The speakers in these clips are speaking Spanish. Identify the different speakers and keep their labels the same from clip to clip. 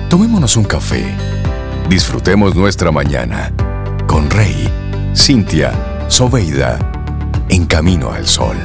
Speaker 1: Tomémonos un café. Disfrutemos nuestra mañana con Rey, Cintia, Soveida, en Camino al Sol.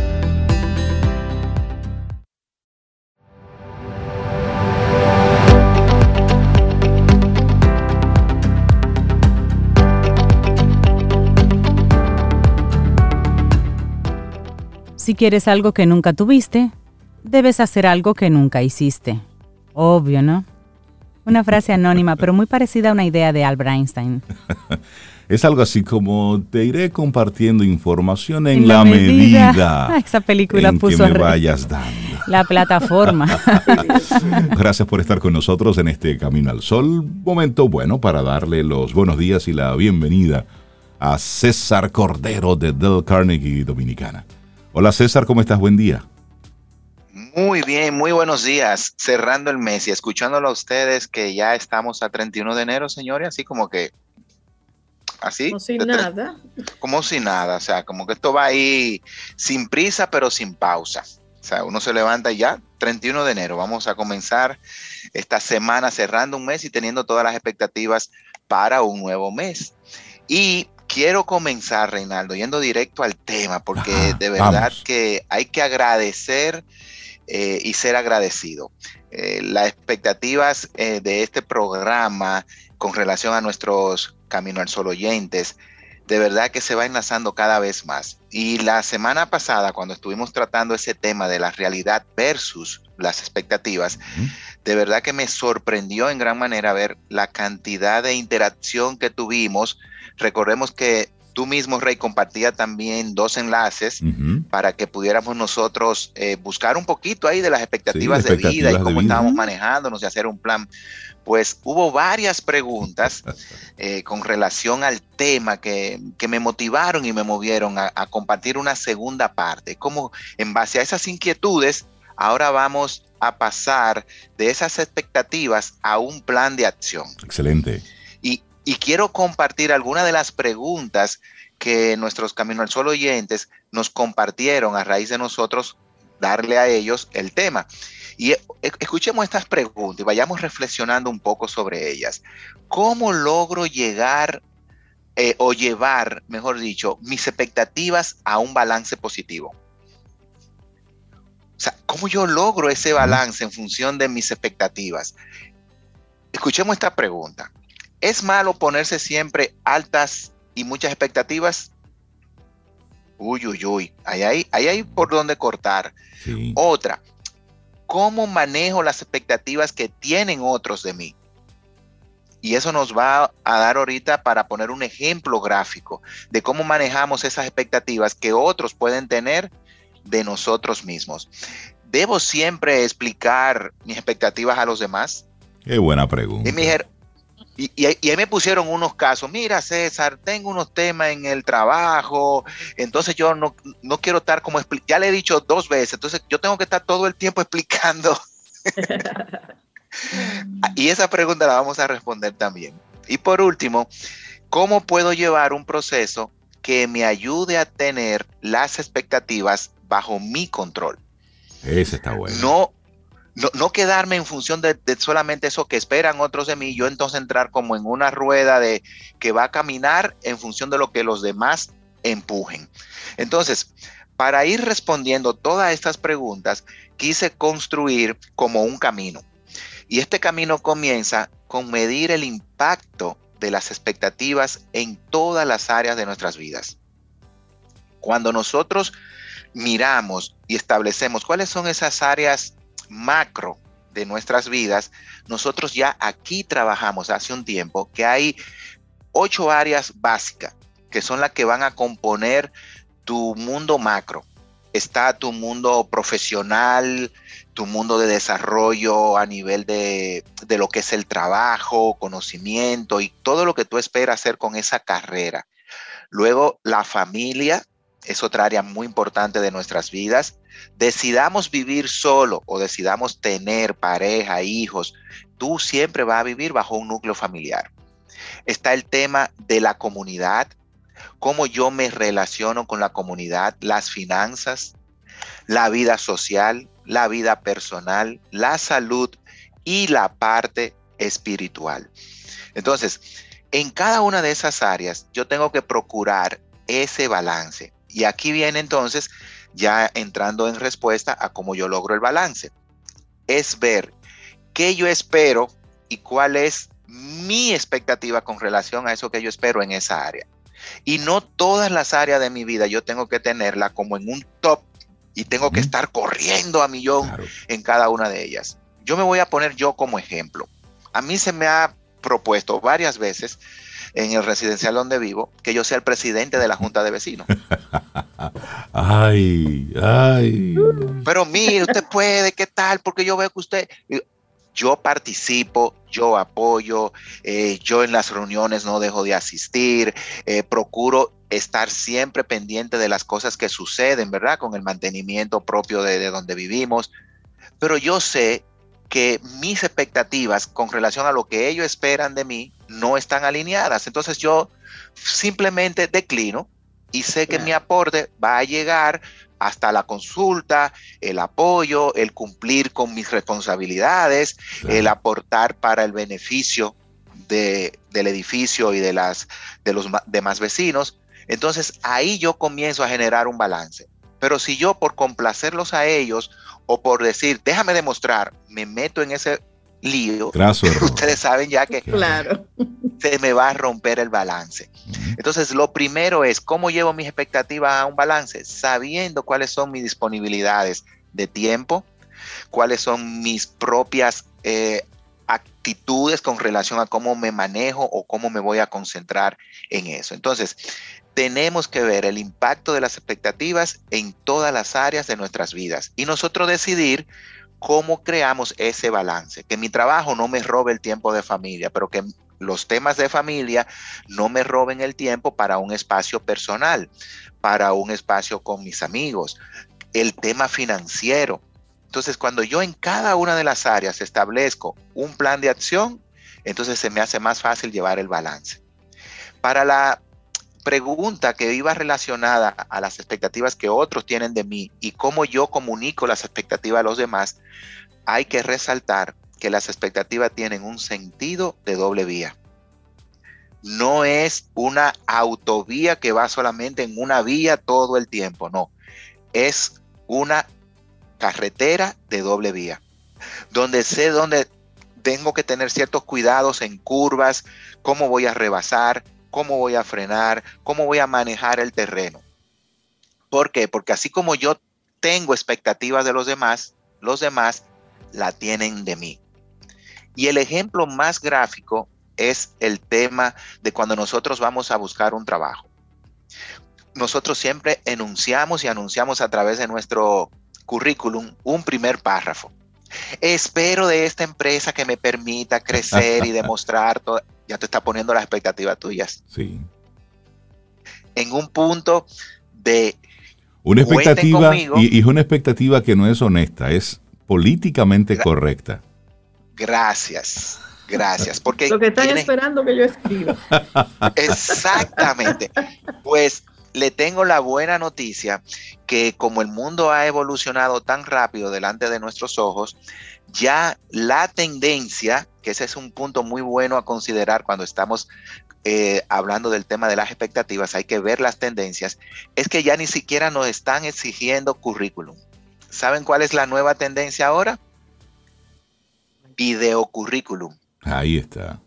Speaker 2: Si quieres algo que nunca tuviste, debes hacer algo que nunca hiciste. Obvio, ¿no? Una frase anónima, pero muy parecida a una idea de Albert Einstein.
Speaker 3: Es algo así como: te iré compartiendo información en la medida
Speaker 2: esa película
Speaker 3: en
Speaker 2: puso
Speaker 3: que me vayas dando.
Speaker 2: La plataforma.
Speaker 3: Gracias por estar con nosotros en este Camino al Sol. Momento bueno para darle los buenos días y la bienvenida a César Cordero de Dale Carnegie Dominicana. Hola César, ¿cómo estás? Buen día.
Speaker 4: Muy bien, muy buenos días. Cerrando el mes y escuchándolo a ustedes que ya estamos a 31 de enero, señores, así como que, así.
Speaker 5: Como sin nada.
Speaker 4: Como sin nada, o sea, como que esto va ahí sin prisa, pero sin pausa. O sea, uno se levanta y ya, 31 de enero, vamos a comenzar esta semana cerrando un mes y teniendo todas las expectativas para un nuevo mes. Y quiero comenzar, Reinaldo, yendo directo al tema, porque de verdad que hay que agradecer y ser agradecido. Las expectativas de este programa con relación a nuestros Camino al Sol oyentes, de verdad que se va enlazando cada vez más. Y la semana pasada, cuando estuvimos tratando ese tema de la realidad versus las expectativas, de verdad que me sorprendió en gran manera ver la cantidad de interacción que tuvimos. Recordemos que tú mismo, Rey, compartía también 2 enlaces para que pudiéramos nosotros buscar un poquito ahí de las expectativas de vida y cómo estábamos manejándonos y hacer un plan. Pues hubo varias preguntas con relación al tema que me motivaron y me movieron a compartir una segunda parte. Como en base a esas inquietudes, ahora vamos a pasar de esas expectativas a un plan de acción.
Speaker 3: Excelente.
Speaker 4: Y quiero compartir algunas de las preguntas que nuestros Camino al Sol oyentes nos compartieron a raíz de nosotros darle a ellos el tema. Y escuchemos estas preguntas y vayamos reflexionando un poco sobre ellas. ¿Cómo logro llegar o llevar, mejor dicho, mis expectativas a un balance positivo? O sea, ¿cómo yo logro ese balance en función de mis expectativas? Escuchemos esta pregunta. ¿Es malo ponerse siempre altas y muchas expectativas? Uy. Ahí hay por dónde cortar.
Speaker 3: Sí.
Speaker 4: Otra. ¿Cómo manejo las expectativas que tienen otros de mí? Y eso nos va a dar ahorita para poner un ejemplo gráfico de cómo manejamos esas expectativas que otros pueden tener de nosotros mismos. ¿Debo siempre explicar mis expectativas a los demás?
Speaker 3: Qué buena pregunta.
Speaker 4: Y ahí me pusieron unos casos. Mira, César, tengo unos temas en el trabajo, entonces yo no quiero estar como... Ya le he dicho 2 veces, entonces yo tengo que estar todo el tiempo explicando. Y esa pregunta la vamos a responder también. Y por último, ¿cómo puedo llevar un proceso que me ayude a tener las expectativas bajo mi control?
Speaker 3: Ese está bueno.
Speaker 4: No quedarme en función de solamente eso que esperan otros de mí, yo entonces entrar como en una rueda de que va a caminar en función de lo que los demás empujen. Entonces, para ir respondiendo todas estas preguntas, quise construir como un camino. Y este camino comienza con medir el impacto de las expectativas en todas las áreas de nuestras vidas. Cuando nosotros miramos y establecemos cuáles son esas áreas macro de nuestras vidas, nosotros ya aquí trabajamos hace un tiempo que hay 8 áreas básicas que son las que van a componer tu mundo macro. Está tu mundo profesional, tu mundo de desarrollo a nivel de lo que es el trabajo, conocimiento y todo lo que tú esperas hacer con esa carrera. Luego, la familia es otra área muy importante de nuestras vidas. Decidamos vivir solo o decidamos tener pareja, hijos, tú siempre vas a vivir bajo un núcleo familiar. Está el tema de la comunidad, cómo yo me relaciono con la comunidad, las finanzas, la vida social, la vida personal, la salud y la parte espiritual. Entonces, en cada una de esas áreas yo tengo que procurar ese balance. Y aquí viene entonces ya entrando en respuesta a cómo yo logro el balance. Es ver qué yo espero y cuál es mi expectativa con relación a eso que yo espero en esa área. Y no todas las áreas de mi vida yo tengo que tenerla como en un top y tengo que estar corriendo a millón en cada una de ellas. Yo me voy a poner yo como ejemplo. A mí se me ha propuesto varias veces en el residencial donde vivo que yo sea el presidente de la junta de vecinos.
Speaker 3: Ay.
Speaker 4: Pero mire, usted puede, ¿qué tal? Porque yo veo que usted... Yo participo, yo apoyo, yo en las reuniones no dejo de asistir, procuro estar siempre pendiente de las cosas que suceden, ¿verdad? Con el mantenimiento propio de donde vivimos. Pero yo sé que mis expectativas con relación a lo que ellos esperan de mí no están alineadas. Entonces yo simplemente declino y sé que mi aporte va a llegar hasta la consulta, el apoyo, el cumplir con mis responsabilidades, el aportar para el beneficio del edificio y de los demás vecinos. Entonces ahí yo comienzo a generar un balance. Pero si yo por complacerlos a ellos o por decir, déjame demostrar, me meto en ese lío, ustedes saben ya que se me va a romper el balance. Entonces, lo primero es, ¿cómo llevo mis expectativas a un balance? Sabiendo cuáles son mis disponibilidades de tiempo, cuáles son mis propias actitudes con relación a cómo me manejo o cómo me voy a concentrar en eso. Entonces, tenemos que ver el impacto de las expectativas en todas las áreas de nuestras vidas y nosotros decidir cómo creamos ese balance, que mi trabajo no me robe el tiempo de familia, pero que los temas de familia no me roben el tiempo para un espacio personal, para un espacio con mis amigos, el tema financiero. Entonces, cuando yo en cada una de las áreas establezco un plan de acción, entonces se me hace más fácil llevar el balance. Para la pregunta que iba relacionada a las expectativas que otros tienen de mí y cómo yo comunico las expectativas a los demás, hay que resaltar que las expectativas tienen un sentido de doble vía. No es una autovía que va solamente en una vía todo el tiempo, no. Es una carretera de doble vía, donde sé dónde tengo que tener ciertos cuidados en curvas, cómo voy a rebasar, cómo voy a frenar, cómo voy a manejar el terreno. ¿Por qué? Porque así como yo tengo expectativas de los demás la tienen de mí. Y el ejemplo más gráfico es el tema de cuando nosotros vamos a buscar un trabajo. Nosotros siempre enunciamos y anunciamos a través de nuestro currículum un primer párrafo. Espero de esta empresa que me permita crecer y demostrar todo. Ya te está poniendo las expectativas tuyas.
Speaker 3: Sí.
Speaker 4: En un punto de
Speaker 3: una expectativa, y es una expectativa que no es honesta, es políticamente correcta.
Speaker 4: Gracias. Porque
Speaker 5: lo que están esperando que yo escriba.
Speaker 4: Exactamente. Pues le tengo la buena noticia que como el mundo ha evolucionado tan rápido delante de nuestros ojos, ya la tendencia, que ese es un punto muy bueno a considerar cuando estamos hablando del tema de las expectativas, hay que ver las tendencias, es que ya ni siquiera nos están exigiendo currículum. ¿Saben cuál es la nueva tendencia ahora? Videocurrículum.
Speaker 3: Ahí está.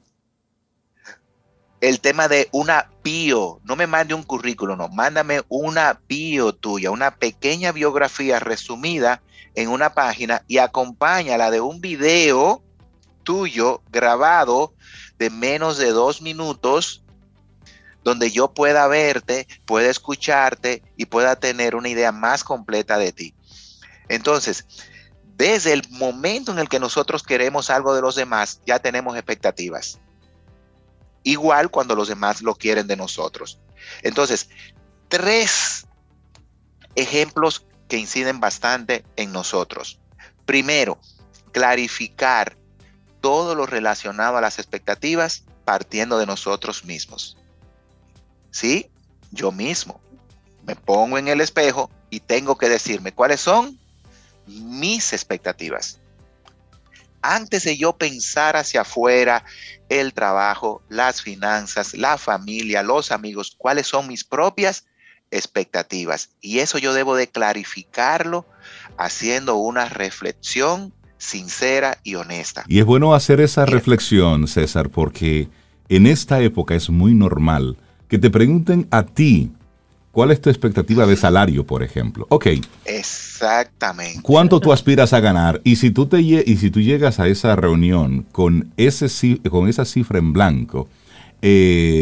Speaker 4: El tema de una bio, no me mande un currículum, no, mándame una bio tuya, una pequeña biografía resumida en una página y acompáñala de un video tuyo grabado de menos de 2 minutos donde yo pueda verte, pueda escucharte y pueda tener una idea más completa de ti. Entonces, desde el momento en el que nosotros queremos algo de los demás, ya tenemos expectativas. Igual cuando los demás lo quieren de nosotros. Entonces, 3 ejemplos que inciden bastante en nosotros. Primero, clarificar todo lo relacionado a las expectativas partiendo de nosotros mismos. ¿Sí? Yo mismo me pongo en el espejo y tengo que decirme cuáles son mis expectativas. antes de yo pensar hacia afuera, el trabajo, las finanzas, la familia, los amigos, cuáles son mis propias expectativas. Y eso yo debo de clarificarlo haciendo una reflexión sincera y honesta.
Speaker 3: Y es bueno hacer esa
Speaker 4: Mira,
Speaker 3: reflexión, César, porque en esta época es muy normal que te pregunten a ti cuál es tu expectativa de salario, por ejemplo. Ok,
Speaker 4: exactamente.
Speaker 3: ¿cuánto tú aspiras a ganar? Y si tú llegas a esa reunión con esa cifra en blanco, no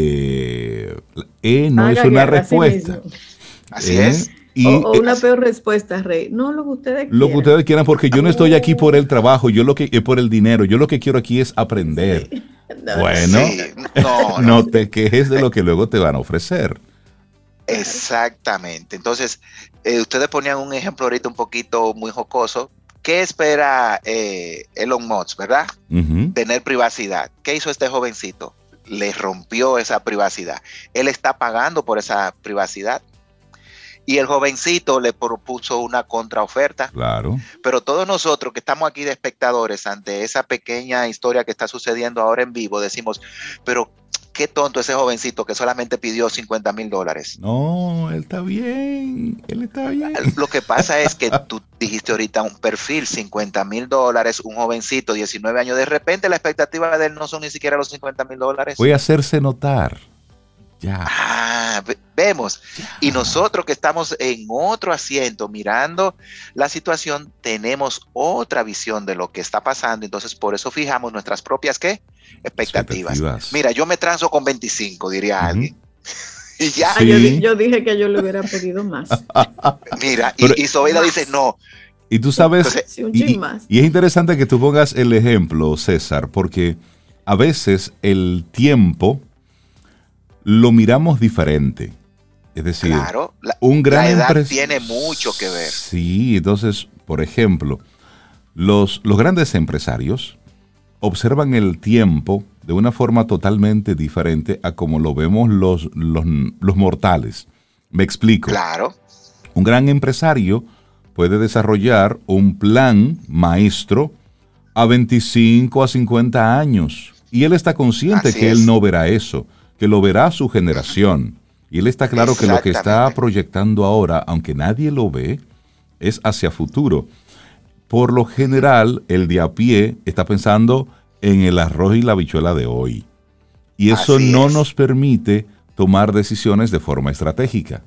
Speaker 3: es
Speaker 5: Haga
Speaker 3: una
Speaker 5: guerra a sí
Speaker 3: respuesta.
Speaker 5: mismo.
Speaker 4: Así es.
Speaker 3: Y
Speaker 5: O una peor respuesta, Rey. No lo que ustedes
Speaker 3: lo que
Speaker 5: quieran.
Speaker 3: ustedes quieran, porque yo no estoy aquí por el trabajo, por el dinero. Yo lo que quiero aquí es aprender.
Speaker 5: Sí. No,
Speaker 3: Bueno,
Speaker 4: Sí, no,
Speaker 3: no te quejes de lo que luego te van a ofrecer.
Speaker 4: exactamente. Entonces, ustedes ponían un ejemplo ahorita un poquito muy jocoso. ¿Qué espera Elon Musk, verdad?
Speaker 3: Ujú.
Speaker 4: Tener privacidad. ¿Qué hizo este jovencito? Le rompió esa privacidad. Él está pagando por esa privacidad. Y el jovencito le propuso una contraoferta.
Speaker 3: Claro.
Speaker 4: Pero todos nosotros que estamos aquí de espectadores ante esa pequeña historia que está sucediendo ahora en vivo, decimos, pero qué tonto ese jovencito que solamente pidió $50,000.
Speaker 3: No, él está bien. Él está bien.
Speaker 4: Lo que pasa es que tú dijiste ahorita un perfil, $50,000, un jovencito, 19 años, de repente la expectativa de él no son ni siquiera los $50,000.
Speaker 3: Voy a hacerse notar. Ya.
Speaker 4: Vemos. Y nosotros que estamos en otro asiento mirando la situación, tenemos otra visión de lo que está pasando. Entonces, por eso fijamos nuestras propias, ¿qué? Expectativas. Mira, yo me transo con 25, diría alguien. Y ya.
Speaker 3: Sí.
Speaker 5: Yo dije que yo le hubiera pedido más.
Speaker 4: Mira,
Speaker 3: Pero-
Speaker 4: y Zoila dice, no.
Speaker 3: Y tú sabes,
Speaker 4: Entonces,
Speaker 5: Sí, un chin más.
Speaker 3: y es interesante que tú pongas el ejemplo, César, porque a veces el tiempo lo miramos diferente. Es decir,
Speaker 4: Claro,
Speaker 3: un gran
Speaker 4: la edad
Speaker 3: empres-
Speaker 4: tiene mucho que ver.
Speaker 3: Sí, entonces, por ejemplo, los grandes empresarios observan el tiempo de una forma totalmente diferente a como lo vemos los mortales. Me explico.
Speaker 4: Claro,
Speaker 3: Un gran empresario puede desarrollar un plan maestro a 25 a 50 años. Y él está consciente
Speaker 4: Así
Speaker 3: que
Speaker 4: es.
Speaker 3: él no verá eso, que lo verá su generación. Y él está claro que lo que está
Speaker 4: Exactamente.
Speaker 3: proyectando ahora, aunque nadie lo ve, es hacia futuro. Por lo general, el de a pie está pensando en el arroz y la habichuela de hoy. Y eso
Speaker 4: Así
Speaker 3: no
Speaker 4: es.
Speaker 3: nos permite tomar decisiones de forma estratégica.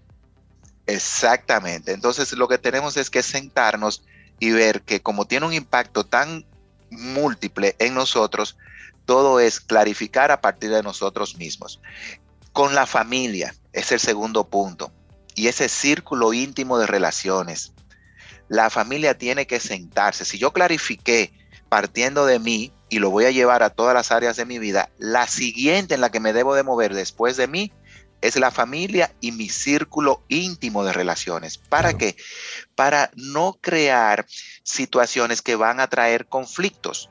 Speaker 4: exactamente. Entonces, lo que tenemos es que sentarnos y ver que como tiene un impacto tan múltiple en nosotros, todo es clarificar a partir de nosotros mismos. Con la familia es el segundo punto, y ese círculo íntimo de relaciones. La familia tiene que sentarse. Si yo clarifiqué partiendo de mí y lo voy a llevar a todas las áreas de mi vida, la siguiente en la que me debo de mover después de mí es la familia y mi círculo íntimo de relaciones. ¿Para
Speaker 3: Claro.
Speaker 4: qué? Para no crear situaciones que van a traer conflictos.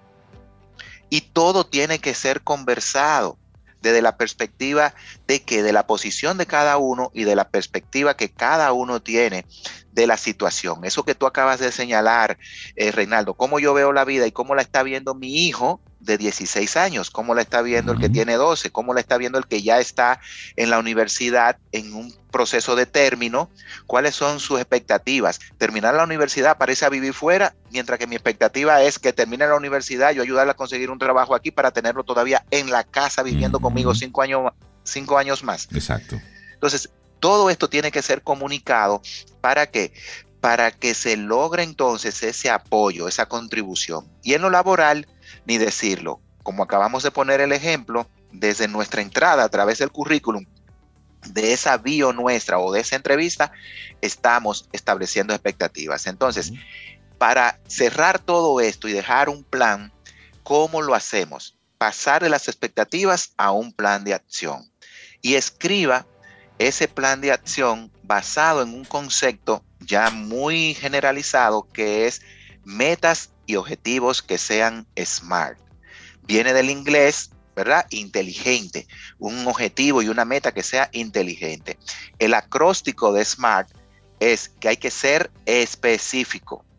Speaker 4: Y todo tiene que ser conversado desde la perspectiva de que de la posición de cada uno y de la perspectiva que cada uno tiene de la situación. Eso que tú acabas de señalar, Reinaldo, cómo yo veo la vida y cómo la está viendo mi hijo de 16 años, cómo la está viendo el que tiene 12, cómo la está viendo el que ya está en la universidad en un proceso de término, cuáles son sus expectativas. Terminar la universidad para irse a vivir fuera, mientras que mi expectativa es que termine la universidad, yo ayudarle a conseguir un trabajo aquí para tenerlo todavía en la casa viviendo conmigo 5 años más.
Speaker 3: Exacto.
Speaker 4: Entonces, todo esto tiene que ser comunicado. ¿Para qué? Para que se logre entonces ese apoyo, esa contribución. Y en lo laboral, ni decirlo. Como acabamos de poner el ejemplo, desde nuestra entrada a través del currículum, de esa bio nuestra o de esa entrevista, estamos estableciendo expectativas. Entonces, para cerrar todo esto y dejar un plan, ¿cómo lo hacemos? Pasar de las expectativas a un plan de acción. Y escriba ese plan de acción basado en un concepto ya muy generalizado que es metas y objetivos que sean SMART. Viene del inglés, ¿verdad? Inteligente. Un objetivo y una meta que sea inteligente. El acróstico de SMART es que hay que ser específico.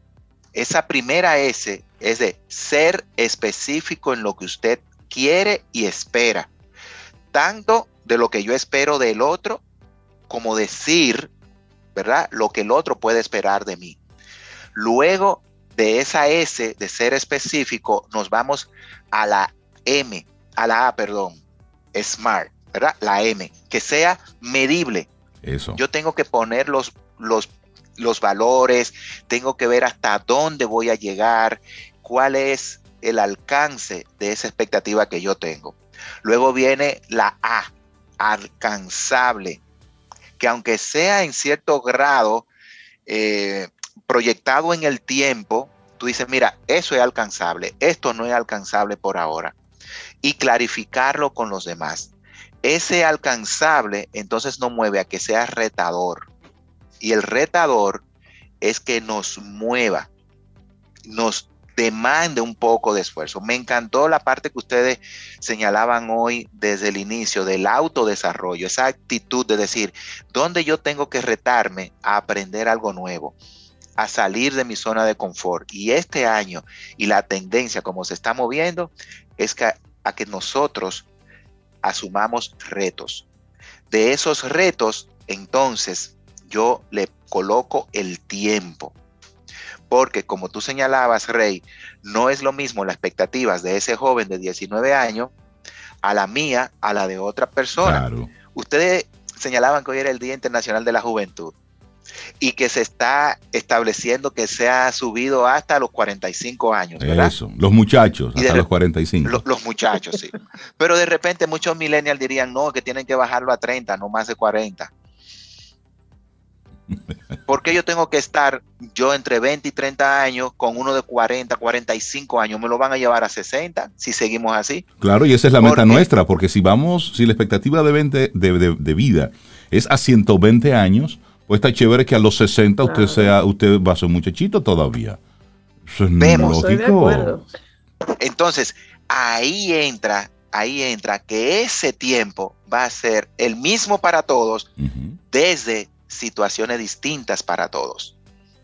Speaker 4: esa primera S es de ser específico en lo que usted quiere y espera, tanto de lo que yo espero del otro, como decir, ¿verdad?, lo que el otro puede esperar de mí. Luego de esa S de ser específico, nos vamos a la A, SMART, ¿verdad? La M, que sea medible.
Speaker 3: Eso.
Speaker 4: Yo tengo que poner los valores, tengo que ver hasta dónde voy a llegar, cuál es el alcance de esa expectativa que yo tengo. Luego viene la A, alcanzable, que aunque sea en cierto grado proyectado en el tiempo, tú dices, mira, eso es alcanzable, esto no es alcanzable por ahora. Y clarificarlo con los demás. Ese alcanzable entonces nos mueve a que sea retador. Y el retador es que nos mueva, nos demande un poco de esfuerzo. Me encantó la parte que ustedes señalaban hoy desde el inicio del autodesarrollo, esa actitud de decir, ¿dónde yo tengo que retarme a aprender algo nuevo, a salir de mi zona de confort? Y este año y la tendencia como se está moviendo es a que nosotros asumamos retos. De esos retos, entonces, yo le coloco el tiempo. Porque como tú señalabas, Rey, no es lo mismo las expectativas de ese joven de 19 años a la mía, a la de otra persona.
Speaker 3: Claro.
Speaker 4: Ustedes señalaban que hoy era el Día Internacional de la Juventud y que se está estableciendo que se ha subido hasta los 45 años, ¿verdad?
Speaker 3: Eso, los muchachos, hasta los 45.
Speaker 4: Los muchachos, sí. Pero de repente muchos millennials dirían, no, que tienen que bajarlo a 30, no más de 40. ¿Por qué yo tengo que estar yo entre 20 y 30 años con uno de 40, 45 años? ¿Me lo van a llevar a 60 si seguimos así?
Speaker 3: Claro, y esa es la meta nuestra, porque si la expectativa de vida es a 120 años, pues está chévere que a los 60 usted va a ser muchachito todavía. Eso es lógico.
Speaker 4: Entonces, ahí entra que ese tiempo va a ser el mismo para todos, desde situaciones distintas para todos.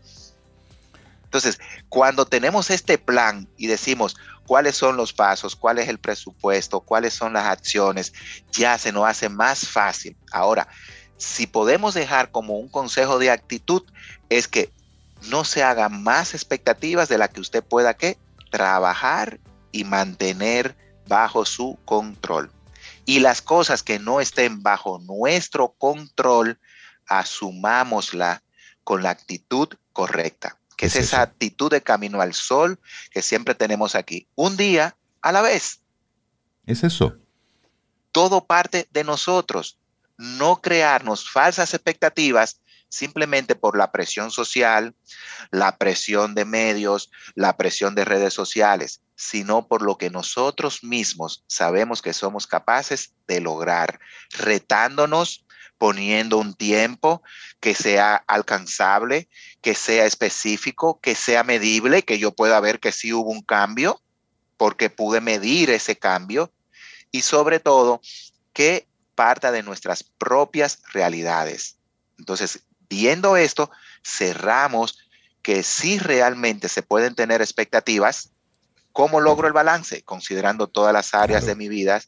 Speaker 4: Entonces, cuando tenemos este plan y decimos cuáles son los pasos, cuál es el presupuesto, cuáles son las acciones, ya se nos hace más fácil. Ahora, si podemos dejar como un consejo de actitud, es que no se hagan más expectativas de las que usted pueda trabajar y mantener bajo su control. Y las cosas que no estén bajo nuestro control, asumámosla con la actitud correcta, que es esa actitud de camino al sol que siempre tenemos aquí, un día a la vez.
Speaker 3: Es eso.
Speaker 4: Todo parte de nosotros, no crearnos falsas expectativas simplemente por la presión social, la presión de medios, la presión de redes sociales, sino por lo que nosotros mismos sabemos que somos capaces de lograr, retándonos, poniendo un tiempo que sea alcanzable, que sea específico, que sea medible, que yo pueda ver que sí hubo un cambio, porque pude medir ese cambio, y sobre todo, que parta de nuestras propias realidades. Entonces, viendo esto, cerramos que sí realmente se pueden tener expectativas. ¿Cómo logro el balance? Considerando todas las áreas de mi vida.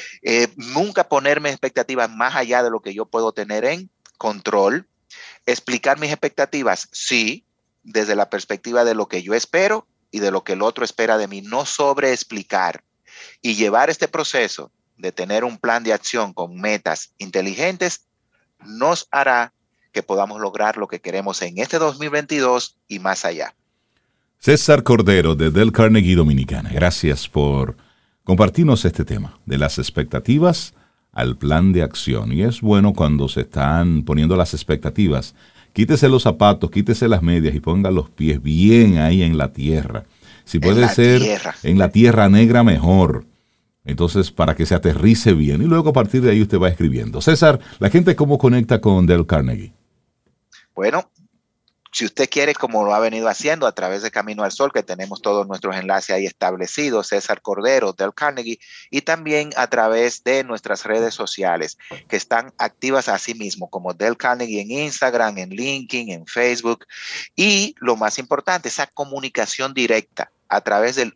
Speaker 4: Nunca ponerme expectativas más allá de lo que yo puedo tener en control. Explicar mis expectativas, sí, desde la perspectiva de lo que yo espero y de lo que el otro espera de mí. No sobreexplicar. Y llevar este proceso de tener un plan de acción con metas inteligentes nos hará que podamos lograr lo que queremos en este 2022 y más allá.
Speaker 3: César Cordero, de Dale Carnegie Dominicana. Gracias por compartirnos este tema, de las expectativas al plan de acción. Y es bueno cuando se están poniendo las expectativas. Quítese los zapatos, quítese las medias y ponga los pies bien ahí en la tierra. Si puede ser en la tierra negra, mejor. Entonces, para que se aterrice bien. Y luego a partir de ahí usted va escribiendo. César, ¿la gente cómo conecta con Dale Carnegie?
Speaker 4: Bueno, Si usted quiere, como lo ha venido haciendo a través de Camino al Sol, que tenemos todos nuestros enlaces ahí establecidos, César Cordero, Dale Carnegie, y también a través de nuestras redes sociales, que están activas así mismo, como Dale Carnegie en Instagram, en LinkedIn, en Facebook. Y lo más importante, esa comunicación directa a través del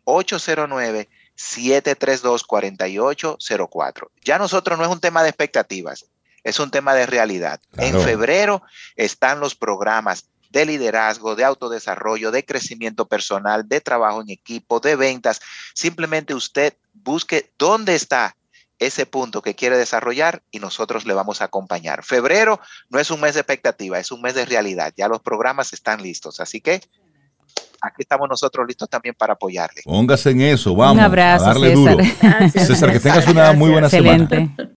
Speaker 4: 809-732-4804. Ya nosotros no es un tema de expectativas, es un tema de realidad.
Speaker 3: Claro.
Speaker 4: En febrero están los programas de liderazgo, de autodesarrollo, de crecimiento personal, de trabajo en equipo, de ventas. Simplemente usted busque dónde está ese punto que quiere desarrollar y nosotros le vamos a acompañar. Febrero no es un mes de expectativa, es un mes de realidad. Ya los programas están listos, así que aquí estamos nosotros listos también para apoyarle.
Speaker 3: Póngase en eso, vamos
Speaker 2: Un abrazo,
Speaker 3: a darle
Speaker 2: César.
Speaker 3: duro.
Speaker 5: Gracias,
Speaker 3: César, que tengas una muy buena
Speaker 2: Excelente.
Speaker 3: semana.